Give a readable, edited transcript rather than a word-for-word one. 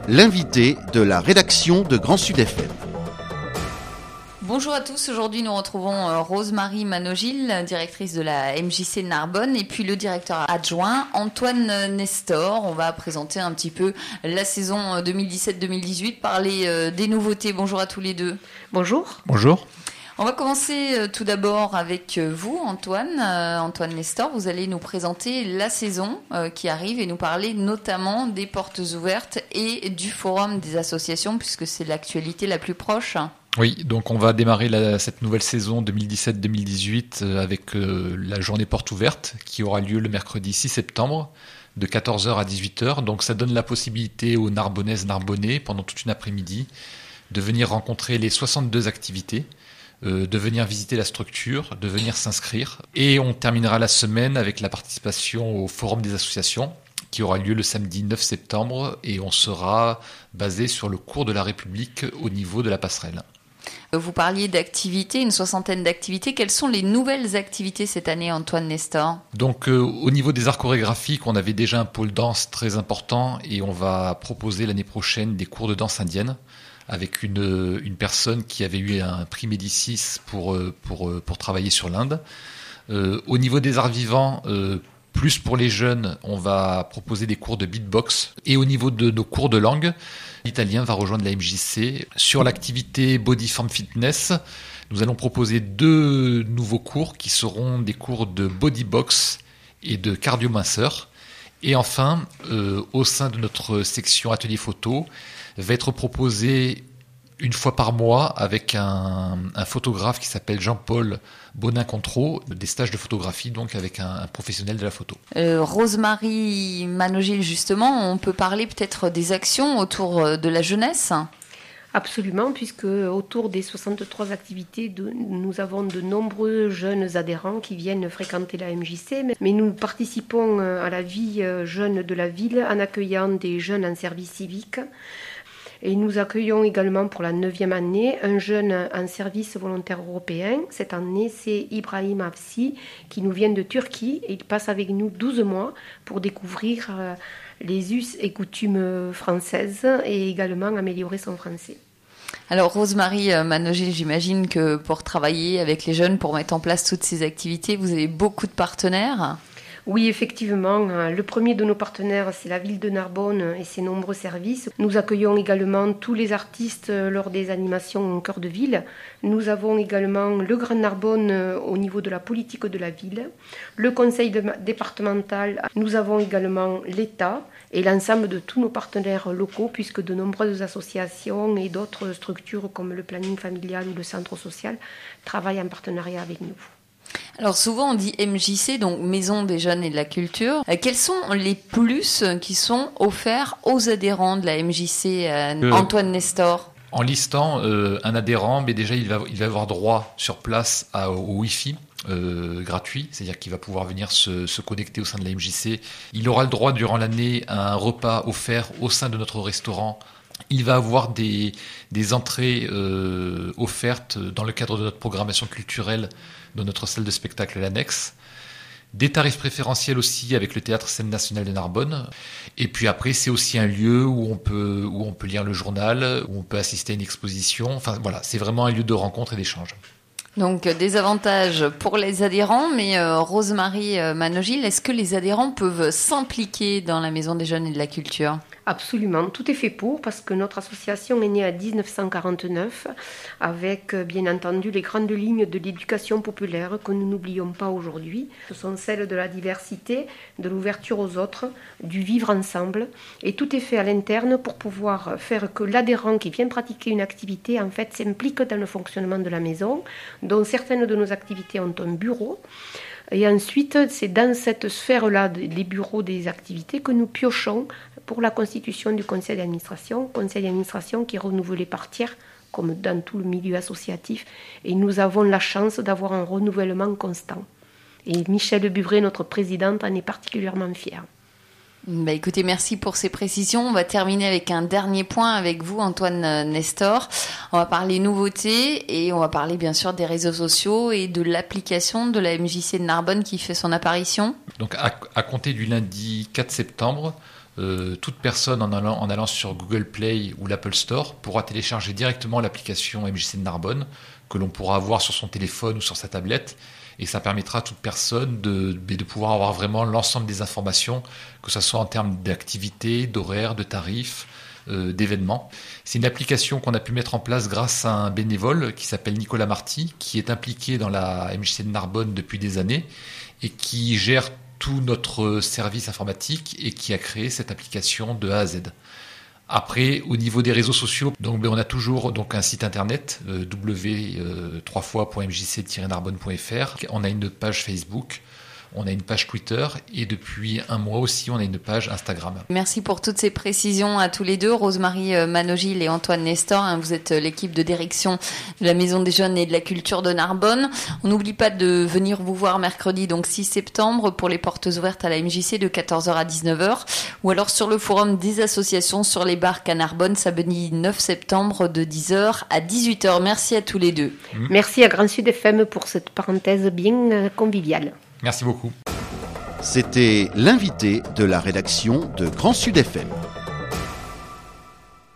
l'invité de la rédaction de Grand Sud FM. Bonjour à tous, aujourd'hui nous retrouvons Rose-Marie Manogil, directrice de la MJC Narbonne, et puis le directeur adjoint Antoine Nestor. On va présenter un petit peu la saison 2017-2018, parler des nouveautés. Bonjour à tous les deux. Bonjour. Bonjour. On va commencer tout d'abord avec vous, Antoine Nestor. Vous allez nous présenter la saison qui arrive et nous parler notamment des portes ouvertes et du forum des associations, puisque c'est l'actualité la plus proche. Oui, donc on va démarrer cette nouvelle saison 2017-2018 avec la journée porte ouverte qui aura lieu le mercredi 6 septembre de 14h à 18h. Donc ça donne la possibilité aux Narbonnaises, Narbonnais pendant toute une après-midi de venir rencontrer les 62 activités, de venir visiter la structure, de venir s'inscrire. Et on terminera la semaine avec la participation au forum des associations qui aura lieu le samedi 9 septembre et on sera basé sur le cours de la République au niveau de la passerelle. Vous parliez d'activités, une 60aine d'activités. Quelles sont les nouvelles activités cette année, Antoine Nestor ? Donc au niveau des arts chorégraphiques, on avait déjà un pôle danse très important et on va proposer l'année prochaine des cours de danse indienne avec une personne qui avait eu un prix Médicis pour travailler sur l'Inde. Au niveau des arts vivants, plus pour les jeunes, on va proposer des cours de beatbox. Et au niveau de nos cours de langue, l'italien va rejoindre la MJC. Sur l'activité Body Form Fitness, nous allons proposer 2 nouveaux cours qui seront des cours de bodybox et de cardio-minceur. Et enfin, au sein de notre section atelier photo, va être proposé une fois par mois avec un photographe qui s'appelle Jean-Paul Bonin-Contreau, des stages de photographie donc avec un professionnel de la photo. Rose-Marie Manogil, justement, on peut parler peut-être des actions autour de la jeunesse ? Absolument, puisque autour des 63 activités, nous avons de nombreux jeunes adhérents qui viennent fréquenter la MJC, mais nous participons à la vie jeune de la ville en accueillant des jeunes en service civique. Et nous accueillons également pour la 9e année un jeune en service volontaire européen. Cette année, c'est Ibrahim Afsi qui nous vient de Turquie et il passe avec nous 12 mois pour découvrir les us et coutumes françaises et également améliorer son français. Alors Rose-Marie Manogil, j'imagine que pour travailler avec les jeunes, pour mettre en place toutes ces activités, vous avez beaucoup de partenaires ? Oui, effectivement. Le premier de nos partenaires, c'est la ville de Narbonne et ses nombreux services. Nous accueillons également tous les artistes lors des animations au cœur de ville. Nous avons également le Grand Narbonne au niveau de la politique de la ville, le conseil départemental. Nous avons également l'État et l'ensemble de tous nos partenaires locaux, puisque de nombreuses associations et d'autres structures comme le planning familial ou le centre social travaillent en partenariat avec nous. Alors souvent on dit MJC, donc Maison des Jeunes et de la Culture. Quels sont les plus qui sont offerts aux adhérents de la MJC, Antoine Nestor ? En listant un adhérent, mais déjà il va avoir droit sur place au Wi-Fi gratuit, c'est-à-dire qu'il va pouvoir venir se connecter au sein de la MJC. Il aura le droit durant l'année à un repas offert au sein de notre restaurant. Il va avoir des entrées offertes dans le cadre de notre programmation culturelle dans notre salle de spectacle à l'annexe. Des tarifs préférentiels aussi avec le Théâtre Scène Nationale de Narbonne. Et puis après, c'est aussi un lieu où on peut lire le journal, où on peut assister à une exposition. Enfin voilà, c'est vraiment un lieu de rencontre et d'échange. Donc des avantages pour les adhérents, mais Rose-Marie Manogil, est-ce que les adhérents peuvent s'impliquer dans la Maison des Jeunes et de la Culture ? Absolument, tout est fait pour, parce que notre association est née en 1949 avec bien entendu les grandes lignes de l'éducation populaire que nous n'oublions pas aujourd'hui. Ce sont celles de la diversité, de l'ouverture aux autres, du vivre ensemble, et tout est fait à l'interne pour pouvoir faire que l'adhérent qui vient pratiquer une activité en fait s'implique dans le fonctionnement de la maison, dont certaines de nos activités ont un bureau. Et ensuite, c'est dans cette sphère-là, les bureaux des activités, que nous piochons pour la constitution du conseil d'administration qui est renouvelé par tiers, comme dans tout le milieu associatif. Et nous avons la chance d'avoir un renouvellement constant. Et Michèle Buvray, notre présidente, en est particulièrement fière. Écoutez, merci pour ces précisions. On va terminer avec un dernier point avec vous, Antoine Nestor. On va parler nouveautés et on va parler bien sûr des réseaux sociaux et de l'application de la MJC de Narbonne qui fait son apparition. Donc à compter du lundi 4 septembre, toute personne en allant sur Google Play ou l'Apple Store pourra télécharger directement l'application MJC de Narbonne que l'on pourra avoir sur son téléphone ou sur sa tablette. Et ça permettra à toute personne de pouvoir avoir vraiment l'ensemble des informations, que ce soit en termes d'activité, d'horaires, de tarifs, d'événements. C'est une application qu'on a pu mettre en place grâce à un bénévole qui s'appelle Nicolas Marty, qui est impliqué dans la MJC de Narbonne depuis des années et qui gère tout notre service informatique et qui a créé cette application de A à Z. Après, au niveau des réseaux sociaux, on a toujours un site internet www.mjc-narbonne.fr. On a une page Facebook, on a une page Twitter et depuis un mois aussi, on a une page Instagram. Merci pour toutes ces précisions à tous les deux, Rose-Marie Manogil et Antoine Nestor. Vous êtes l'équipe de direction de la Maison des Jeunes et de la Culture de Narbonne. On n'oublie pas de venir vous voir mercredi, donc 6 septembre, pour les portes ouvertes à la MJC de 14h à 19h, ou alors sur le forum des associations sur les barques à Narbonne, samedi 9 septembre de 10h à 18h. Merci à tous les deux. Merci à Grand Sud FM pour cette parenthèse bien conviviale. Merci beaucoup. C'était l'invité de la rédaction de Grand Sud FM.